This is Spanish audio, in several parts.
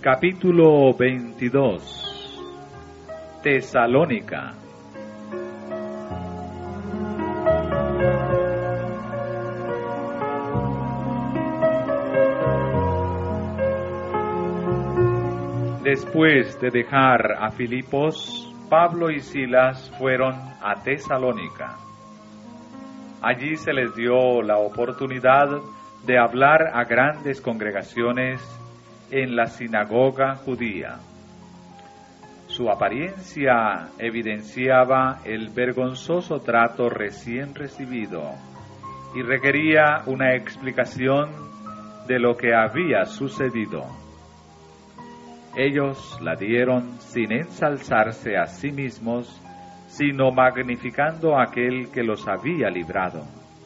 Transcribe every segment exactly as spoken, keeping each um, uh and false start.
Capítulo veintidós. Tesalónica. Después de dejar a Filipos, Pablo y Silas fueron a Tesalónica. Allí se les dio la oportunidad de hablar a grandes congregaciones en la sinagoga judía. Su apariencia evidenciaba el vergonzoso trato recién recibido y requería una explicación de lo que había sucedido. Ellos la dieron sin ensalzarse a sí mismos, sino magnificando a aquel que los había librado.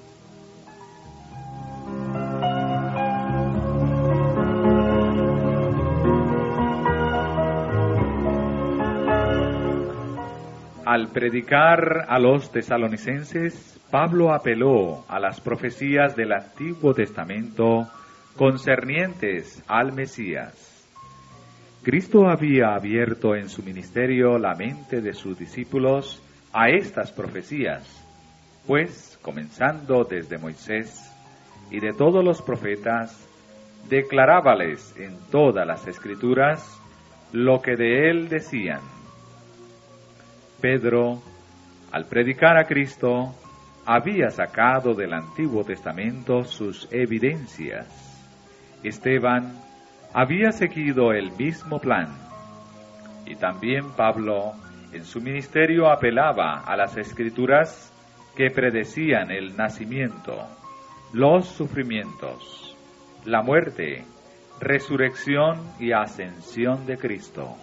Al predicar a los tesalonicenses, Pablo apeló a las profecías del Antiguo Testamento concernientes al Mesías. Cristo había abierto en su ministerio la mente de sus discípulos a estas profecías, pues, comenzando desde Moisés y de todos los profetas, declarábales en todas las Escrituras lo que de él decían. Pedro, al predicar a Cristo, había sacado del Antiguo Testamento sus evidencias. Esteban había seguido el mismo plan. Y también Pablo, en su ministerio, apelaba a las Escrituras que predecían el nacimiento, los sufrimientos, la muerte, resurrección y ascensión de Cristo.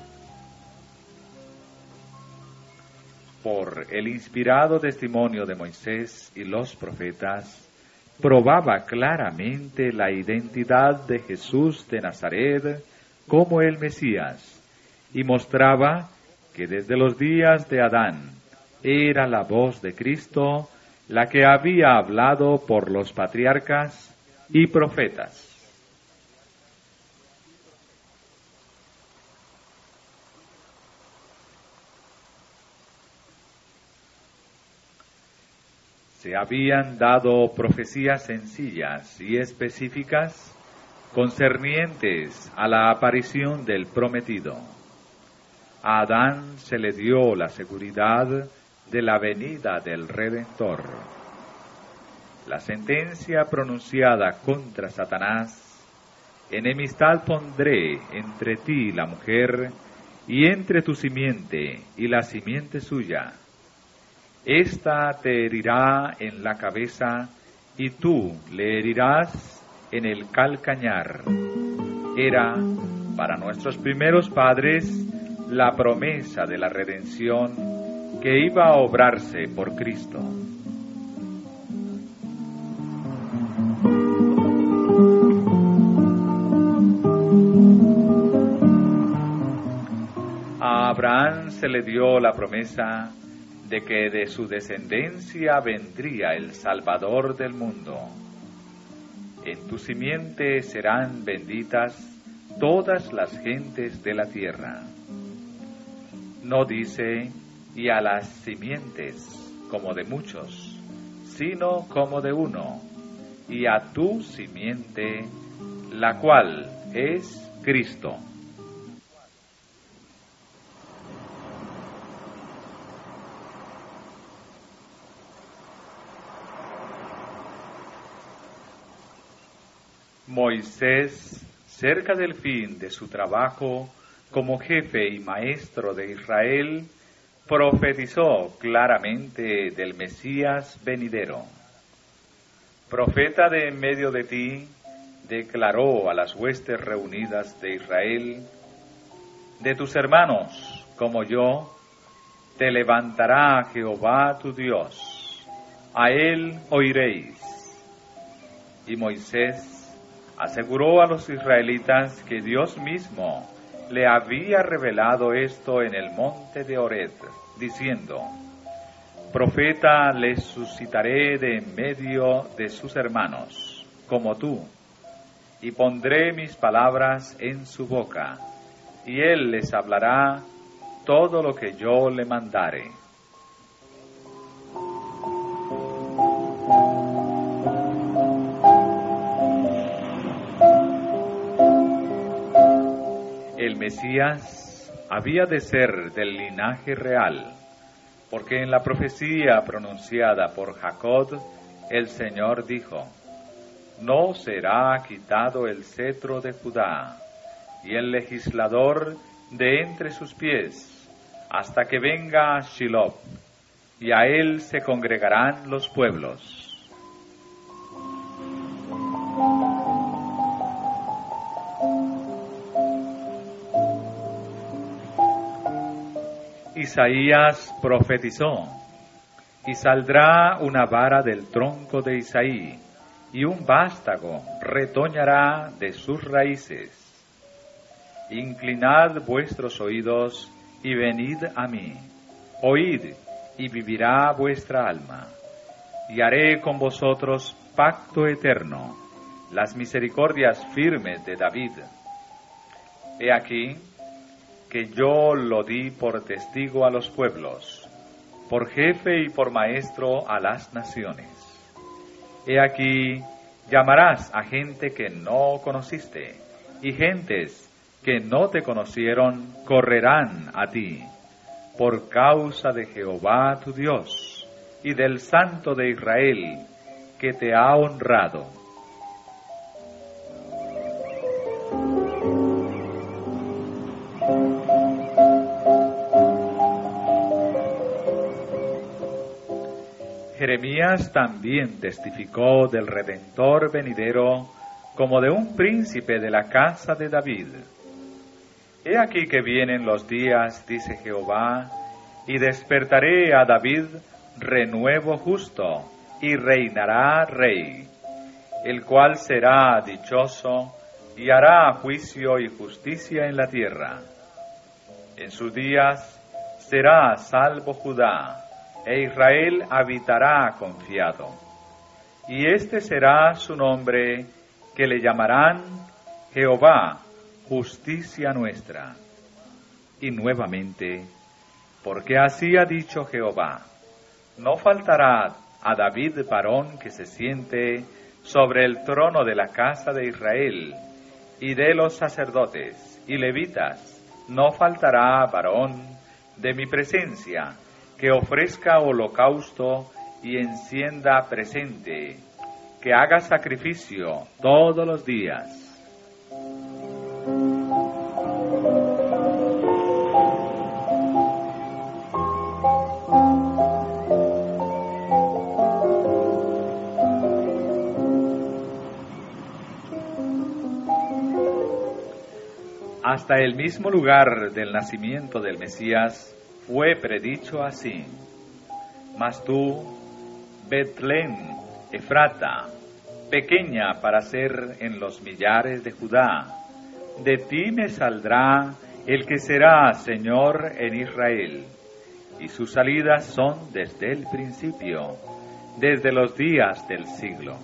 Por el inspirado testimonio de Moisés y los profetas, probaba claramente la identidad de Jesús de Nazaret como el Mesías, y mostraba que desde los días de Adán era la voz de Cristo la que había hablado por los patriarcas y profetas. Se habían dado profecías sencillas y específicas concernientes a la aparición del prometido. A Adán se le dio la seguridad de la venida del Redentor. La sentencia pronunciada contra Satanás: enemistad pondré entre ti y la mujer, y entre tu simiente y la simiente suya. Esta te herirá en la cabeza, y tú le herirás en el calcañar. Era, para nuestros primeros padres, la promesa de la redención que iba a obrarse por Cristo. A Abraham se le dio la promesa de que de su descendencia vendría el Salvador del mundo. En tu simiente serán benditas todas las gentes de la tierra. No dice, y a las simientes como de muchos, sino como de uno, y a tu simiente, la cual es Cristo. Moisés, cerca del fin de su trabajo como jefe y maestro de Israel, profetizó claramente del Mesías venidero. Profeta de en medio de ti, declaró a las huestes reunidas de Israel: de tus hermanos, como yo, te levantará Jehová tu Dios, a él oiréis. Y Moisés aseguró a los israelitas que Dios mismo le había revelado esto en el monte de Horeb, diciendo: profeta les suscitaré de en medio de sus hermanos, como tú, y pondré mis palabras en su boca, y él les hablará todo lo que yo le mandare. El Mesías había de ser del linaje real, porque en la profecía pronunciada por Jacob, el Señor dijo: no será quitado el cetro de Judá, y el legislador de entre sus pies, hasta que venga Shiloh, y a él se congregarán los pueblos. Isaías profetizó: y saldrá una vara del tronco de Isaí, y un vástago retoñará de sus raíces. Inclinad vuestros oídos y venid a mí, oíd y vivirá vuestra alma, y haré con vosotros pacto eterno, las misericordias firmes de David. He aquí que yo lo di por testigo a los pueblos, por jefe y por maestro a las naciones. He aquí, llamarás a gente que no conociste, y gentes que no te conocieron correrán a ti, por causa de Jehová tu Dios, y del Santo de Israel, que te ha honrado. Jeremías también testificó del Redentor venidero como de un príncipe de la casa de David. He aquí que vienen los días, dice Jehová, y despertaré a David renuevo justo, y reinará rey, el cual será dichoso, y hará juicio y justicia en la tierra. En sus días será salvo Judá, e Israel habitará confiado. Y este será su nombre, que le llamarán Jehová, justicia nuestra. Y nuevamente, porque así ha dicho Jehová: no faltará a David varón que se siente sobre el trono de la casa de Israel, y de los sacerdotes y levitas no faltará varón de mi presencia, que ofrezca holocausto y encienda presente, que haga sacrificio todos los días. Hasta el mismo lugar del nacimiento del Mesías fue predicho así: mas tú, Betlén, Efrata, pequeña para ser en los millares de Judá, de ti me saldrá el que será Señor en Israel, y sus salidas son desde el principio, desde los días del siglo.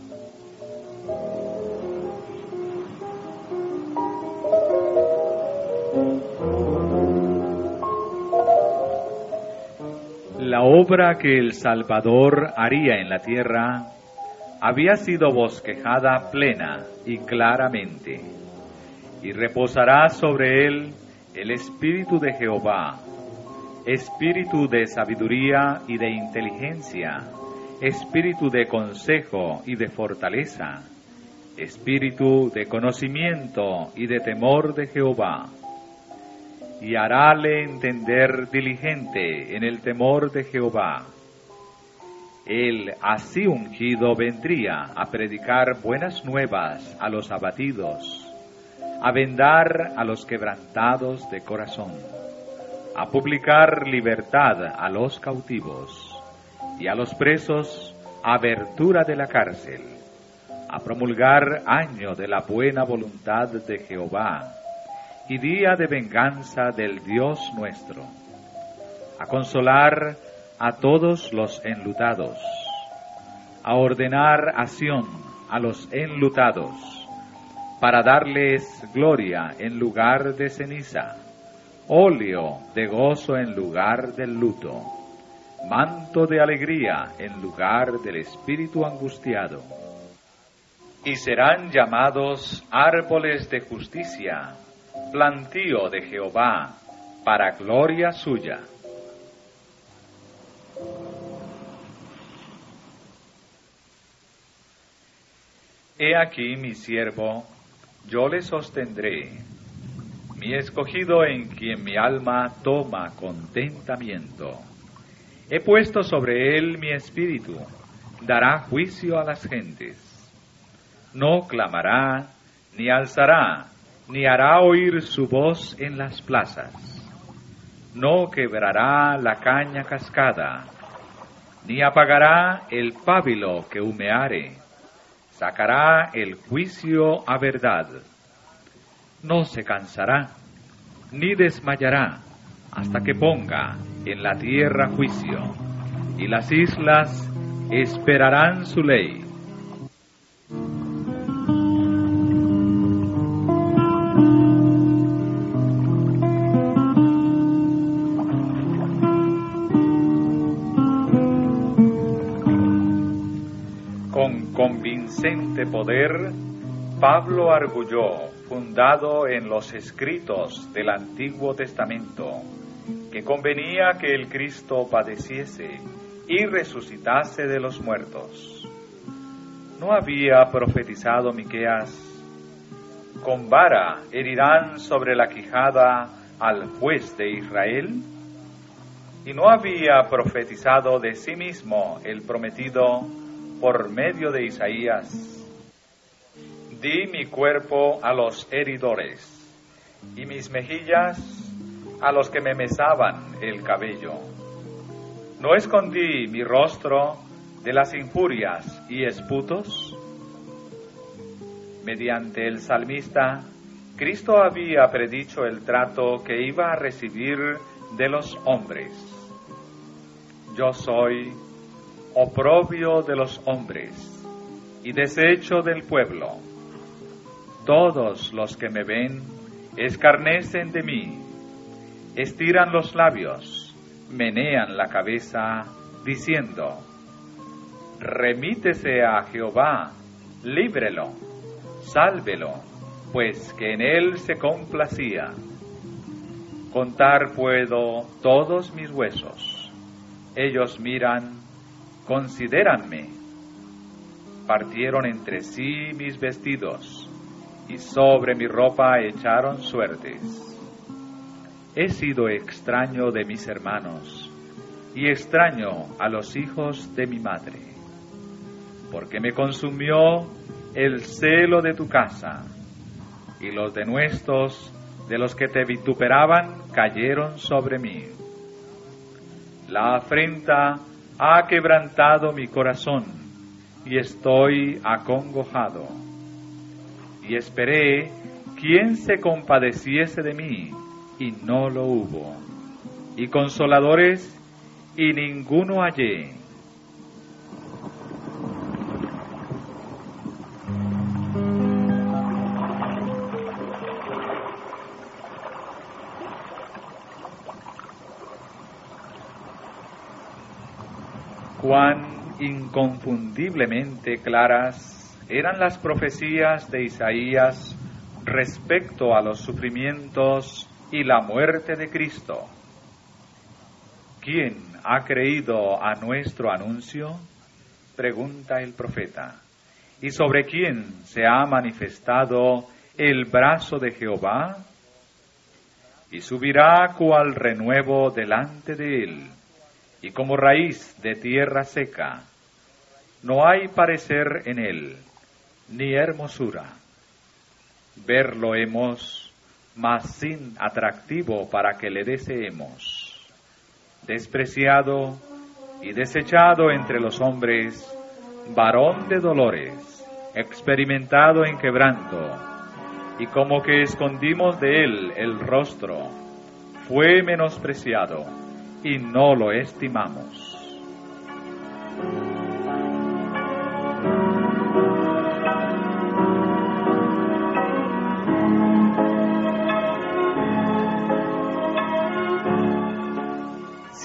La obra que el Salvador haría en la tierra había sido bosquejada plena y claramente, y reposará sobre él el Espíritu de Jehová, Espíritu de sabiduría y de inteligencia, Espíritu de consejo y de fortaleza, Espíritu de conocimiento y de temor de Jehová. Y harále entender diligente en el temor de Jehová. Él, así ungido, vendría a predicar buenas nuevas a los abatidos, a vendar a los quebrantados de corazón, a publicar libertad a los cautivos, y a los presos abertura de la cárcel, a promulgar año de la buena voluntad de Jehová, y día de venganza del Dios nuestro, a consolar a todos los enlutados, a ordenar acción a los enlutados, para darles gloria en lugar de ceniza, óleo de gozo en lugar del luto, manto de alegría en lugar del espíritu angustiado. Y serán llamados árboles de justicia, plantío de Jehová, para gloria suya. He aquí mi siervo, yo le sostendré, mi escogido en quien mi alma toma contentamiento. He puesto sobre él mi espíritu, dará juicio a las gentes. No clamará, ni alzará, ni hará oír su voz en las plazas. No quebrará la caña cascada, ni apagará el pábilo que humeare. Sacará el juicio a verdad. No se cansará, ni desmayará, hasta que ponga en la tierra juicio, y las islas esperarán su ley. Con convincente poder, Pablo arguyó, fundado en los escritos del Antiguo Testamento, que convenía que el Cristo padeciese y resucitase de los muertos. ¿No había profetizado Miqueas? Con vara herirán sobre la quijada al juez de Israel. ¿Y no había profetizado de sí mismo el prometido por medio de Isaías? Di mi cuerpo a los heridores, y mis mejillas a los que me mesaban el cabello. ¿No escondí mi rostro de las injurias y esputos? Mediante el salmista, Cristo había predicho el trato que iba a recibir de los hombres. Yo soy oprobio de los hombres y desecho del pueblo. Todos los que me ven escarnecen de mí, estiran los labios, menean la cabeza, diciendo: remítese a Jehová, líbrelo, sálvelo, pues que en él se complacía. Contar puedo todos mis huesos, ellos miran, considéranme. Partieron entre sí mis vestidos, y sobre mi ropa echaron suertes. He sido extraño de mis hermanos, y extraño a los hijos de mi madre, porque me consumió el celo de tu casa, y los denuestos de los que te vituperaban cayeron sobre mí. La afrenta ha quebrantado mi corazón, y estoy acongojado. Y esperé quién se compadeciese de mí, y no lo hubo. Y consoladores, y ninguno hallé. Cuán inconfundiblemente claras eran las profecías de Isaías respecto a los sufrimientos y la muerte de Cristo. ¿Quién ha creído a nuestro anuncio?, pregunta el profeta. ¿Y sobre quién se ha manifestado el brazo de Jehová? Y subirá cual renuevo delante de él, y como raíz de tierra seca. No hay parecer en él, ni hermosura. Verlo hemos, mas sin atractivo para que le deseemos. Despreciado y desechado entre los hombres, varón de dolores, experimentado en quebranto, y como que escondimos de él el rostro, fue menospreciado, y no lo estimamos.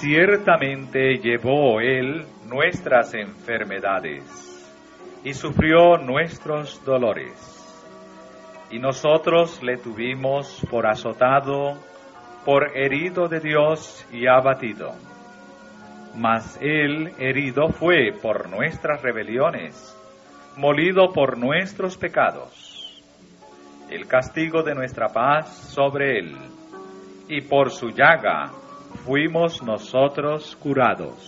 Ciertamente llevó Él nuestras enfermedades y sufrió nuestros dolores. Y nosotros le tuvimos por azotado, por herido de Dios y abatido. Mas Él herido fue por nuestras rebeliones, molido por nuestros pecados. El castigo de nuestra paz sobre Él, y por su llaga fuimos nosotros curados.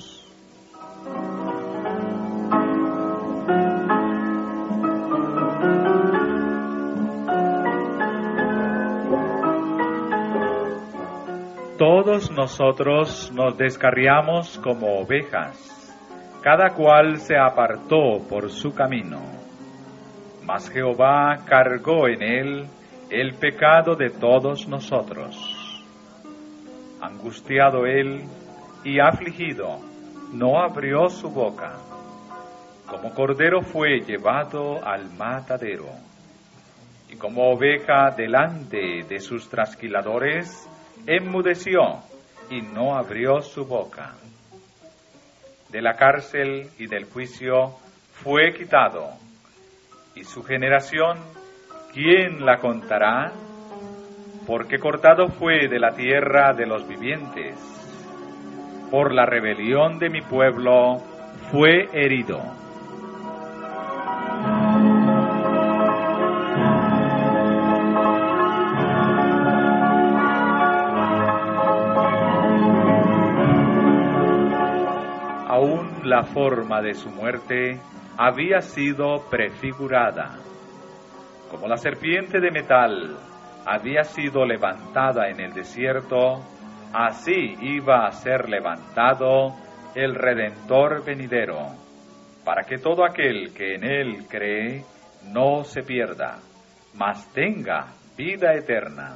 Todos nosotros nos descarriamos como ovejas, cada cual se apartó por su camino. Mas Jehová cargó en él el pecado de todos nosotros. Angustiado él y afligido, no abrió su boca. Como cordero fue llevado al matadero, y como oveja delante de sus trasquiladores, enmudeció y no abrió su boca. De la cárcel y del juicio fue quitado, y su generación, ¿quién la contará? Porque cortado fue de la tierra de los vivientes. Por la rebelión de mi pueblo fue herido. Aún la forma de su muerte había sido prefigurada. Como la serpiente de metal había sido levantada en el desierto, así iba a ser levantado el Redentor venidero, para que todo aquel que en él cree no se pierda, mas tenga vida eterna.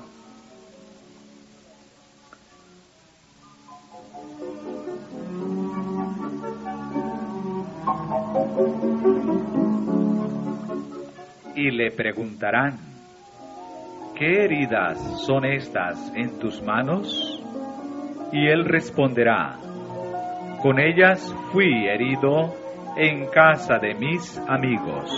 Y le preguntarán, ¿qué heridas son estas en tus manos? Y él responderá, con ellas fui herido en casa de mis amigos.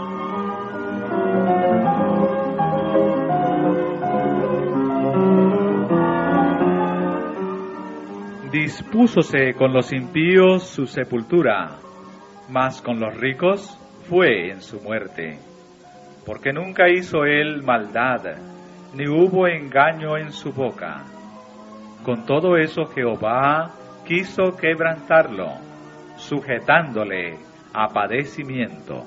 Dispúsose con los impíos su sepultura, mas con los ricos fue en su muerte. Porque nunca hizo él maldad, ni hubo engaño en su boca. Con todo eso Jehová quiso quebrantarlo, sujetándole a padecimiento.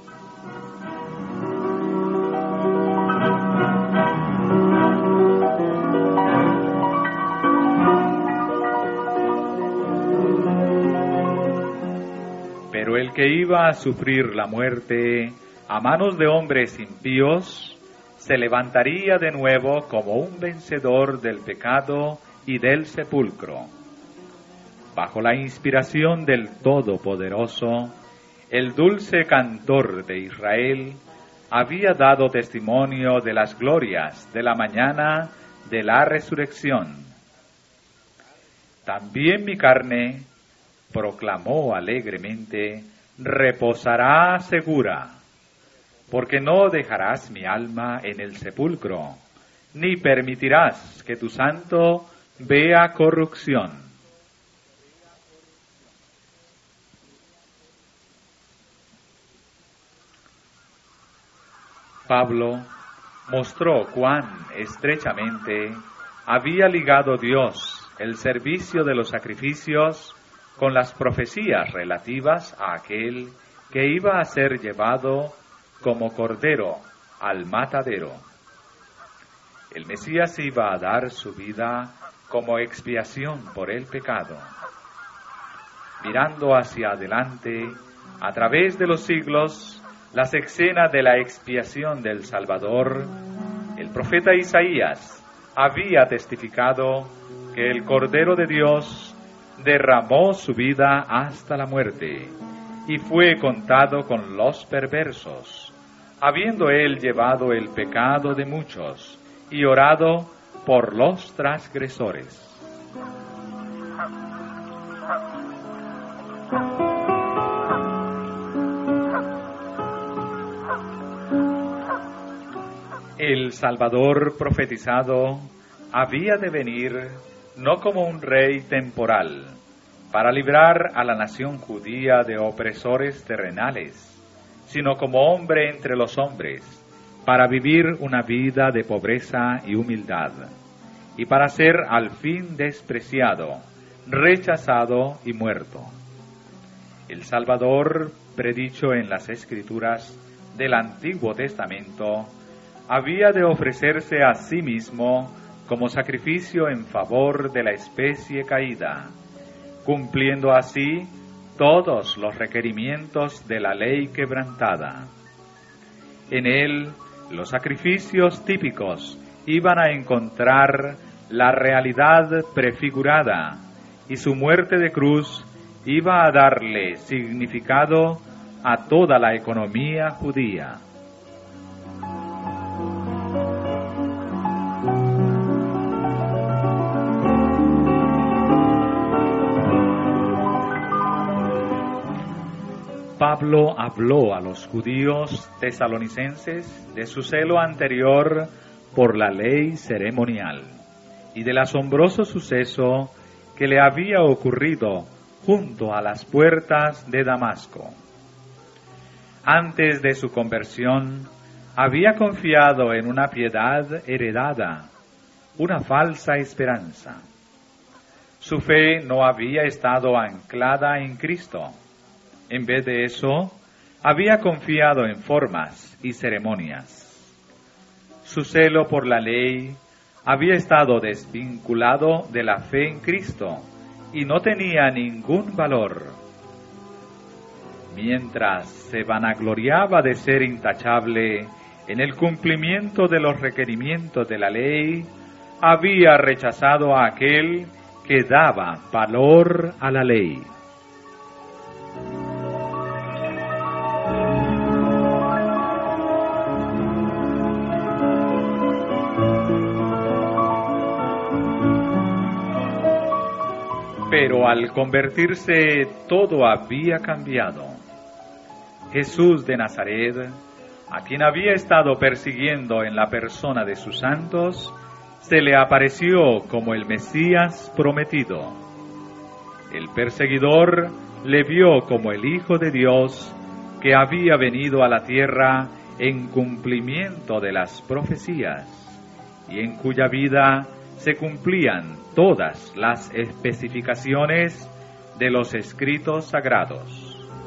Pero el que iba a sufrir la muerte a manos de hombres impíos, se levantaría de nuevo como un vencedor del pecado y del sepulcro. Bajo la inspiración del Todopoderoso, el dulce cantor de Israel había dado testimonio de las glorias de la mañana de la resurrección. También mi carne, proclamó alegremente, reposará segura, porque no dejarás mi alma en el sepulcro, ni permitirás que tu santo vea corrupción. Pablo mostró cuán estrechamente había ligado Dios el servicio de los sacrificios con las profecías relativas a aquel que iba a ser llevado como cordero al matadero. El Mesías iba a dar su vida como expiación por el pecado. Mirando hacia adelante, a través de los siglos, las escenas de la expiación del Salvador, el profeta Isaías había testificado que el Cordero de Dios derramó su vida hasta la muerte y fue contado con los perversos, habiendo él llevado el pecado de muchos y orado por los transgresores. El Salvador profetizado había de venir no como un rey temporal, para librar a la nación judía de opresores terrenales, sino como hombre entre los hombres, para vivir una vida de pobreza y humildad, y para ser al fin despreciado, rechazado y muerto. El Salvador, predicho en las Escrituras del Antiguo Testamento, había de ofrecerse a sí mismo como sacrificio en favor de la especie caída, cumpliendo así todos los requerimientos de la ley quebrantada. En él, los sacrificios típicos iban a encontrar la realidad prefigurada, y su muerte de cruz iba a darle significado a toda la economía judía. Pablo habló a los judíos tesalonicenses de su celo anterior por la ley ceremonial y del asombroso suceso que le había ocurrido junto a las puertas de Damasco. Antes de su conversión, había confiado en una piedad heredada, una falsa esperanza. Su fe no había estado anclada en Cristo. En vez de eso, había confiado en formas y ceremonias. Su celo por la ley había estado desvinculado de la fe en Cristo y no tenía ningún valor. Mientras se vanagloriaba de ser intachable en el cumplimiento de los requerimientos de la ley, había rechazado a aquel que daba valor a la ley. Pero al convertirse todo había cambiado. Jesús de Nazaret, a quien había estado persiguiendo en la persona de sus santos, se le apareció como el Mesías prometido. El perseguidor le vio como el Hijo de Dios que había venido a la tierra en cumplimiento de las profecías y en cuya vida se cumplían todas las especificaciones de los escritos sagrados.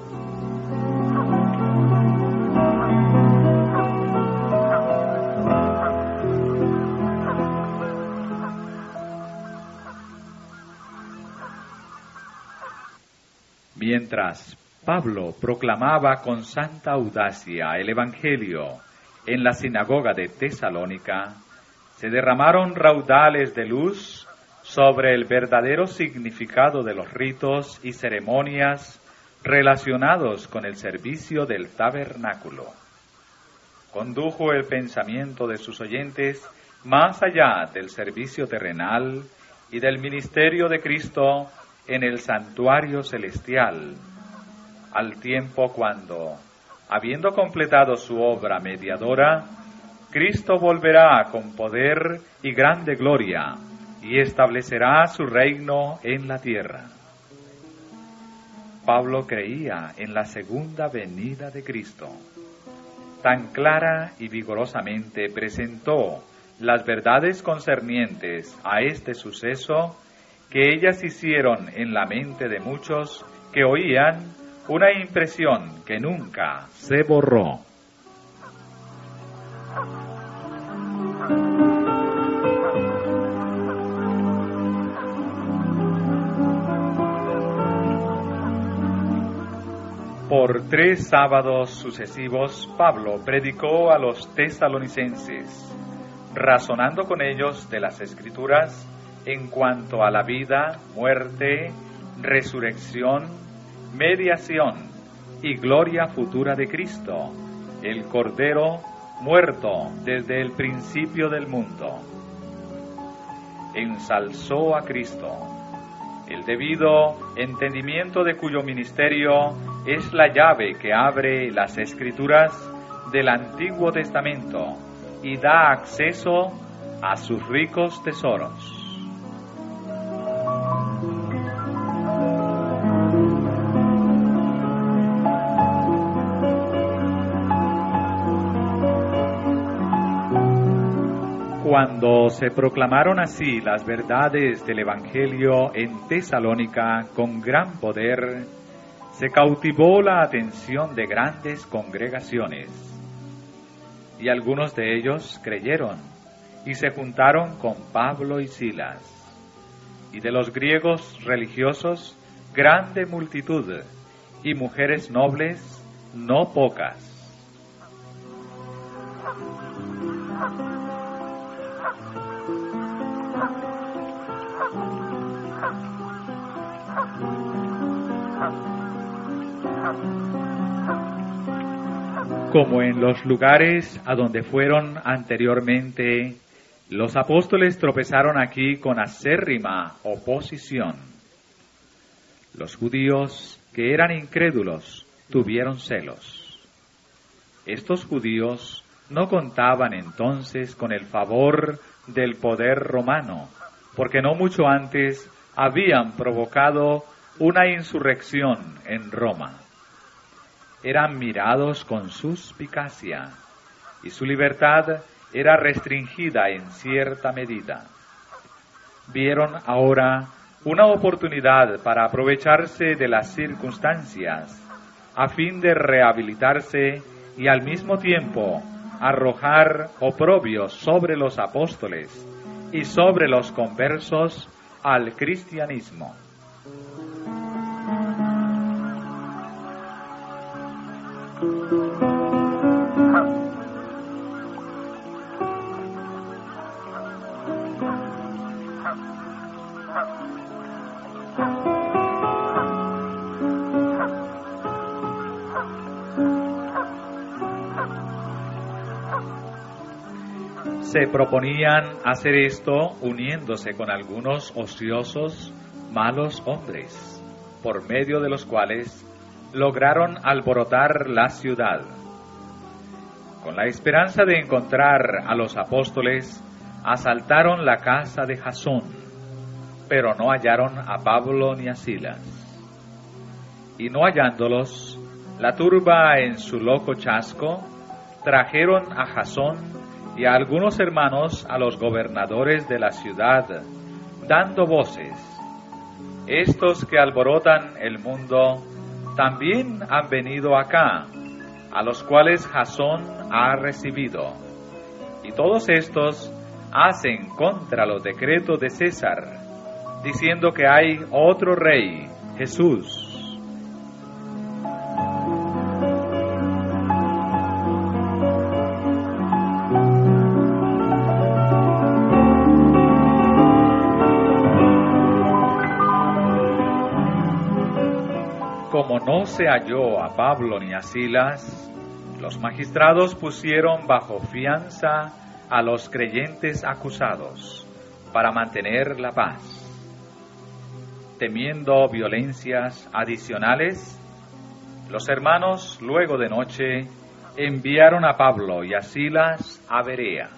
Mientras Pablo proclamaba con santa audacia el Evangelio en la sinagoga de Tesalónica, se derramaron raudales de luz sobre el verdadero significado de los ritos y ceremonias relacionados con el servicio del tabernáculo. Condujo el pensamiento de sus oyentes más allá del servicio terrenal y del ministerio de Cristo en el santuario celestial, al tiempo cuando, habiendo completado su obra mediadora, Cristo volverá con poder y grande gloria y establecerá su reino en la tierra. Pablo creía en la segunda venida de Cristo. Tan clara y vigorosamente presentó las verdades concernientes a este suceso que ellas hicieron en la mente de muchos que oían una impresión que nunca se borró. Por tres sábados sucesivos, Pablo predicó a los tesalonicenses, razonando con ellos de las Escrituras en cuanto a la vida, muerte, resurrección, mediación y gloria futura de Cristo, el Cordero muerto desde el principio del mundo. Ensalzó a Cristo, el debido entendimiento de cuyo ministerio es la llave que abre las Escrituras del Antiguo Testamento y da acceso a sus ricos tesoros. Cuando se proclamaron así las verdades del Evangelio en Tesalónica con gran poder, se cautivó la atención de grandes congregaciones, y algunos de ellos creyeron y se juntaron con Pablo y Silas, y de los griegos religiosos grande multitud, y mujeres nobles no pocas. Como en los lugares a donde fueron anteriormente, los apóstoles tropezaron aquí con acérrima oposición. Los judíos que eran incrédulos tuvieron celos. Estos judíos no contaban entonces con el favor del poder romano, porque no mucho antes habían provocado una insurrección en Roma. Eran mirados con suspicacia y su libertad era restringida en cierta medida. Vieron ahora una oportunidad para aprovecharse de las circunstancias a fin de rehabilitarse y al mismo tiempo arrojar oprobios sobre los apóstoles y sobre los conversos al cristianismo. Se proponían hacer esto uniéndose con algunos ociosos, malos hombres, por medio de los cuales lograron alborotar la ciudad. Con la esperanza de encontrar a los apóstoles, asaltaron la casa de Jasón, pero no hallaron a Pablo ni a Silas. Y no hallándolos, la turba en su loco chasco, trajeron a Jasón y a algunos hermanos a los gobernadores de la ciudad, dando voces: estos que alborotan el mundo también han venido acá, a los cuales Jasón ha recibido. Y todos estos hacen contra los decretos de César, diciendo que hay otro rey, Jesús. Como no se halló a Pablo ni a Silas, los magistrados pusieron bajo fianza a los creyentes acusados para mantener la paz. Temiendo violencias adicionales, los hermanos, luego de noche, enviaron a Pablo y a Silas a Berea.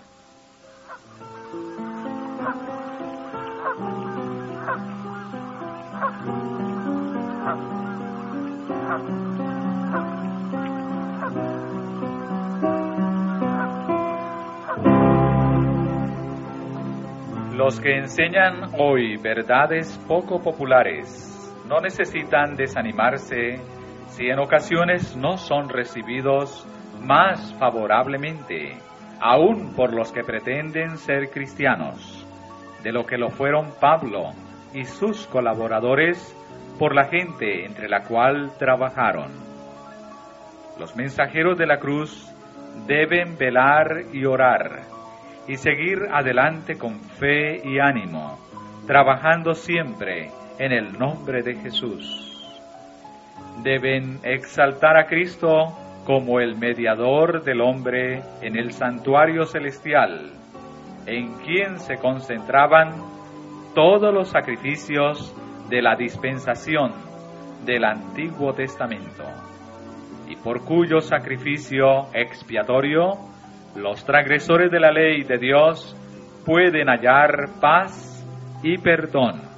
Los que enseñan hoy verdades poco populares no necesitan desanimarse si en ocasiones no son recibidos más favorablemente, aún por los que pretenden ser cristianos, de lo que lo fueron Pablo y sus colaboradores por la gente entre la cual trabajaron. Los mensajeros de la cruz deben velar y orar, y seguir adelante con fe y ánimo, trabajando siempre en el nombre de Jesús. Deben exaltar a Cristo como el mediador del hombre en el santuario celestial, en quien se concentraban todos los sacrificios de la dispensación del Antiguo Testamento, y por cuyo sacrificio expiatorio los transgresores de la ley de Dios pueden hallar paz y perdón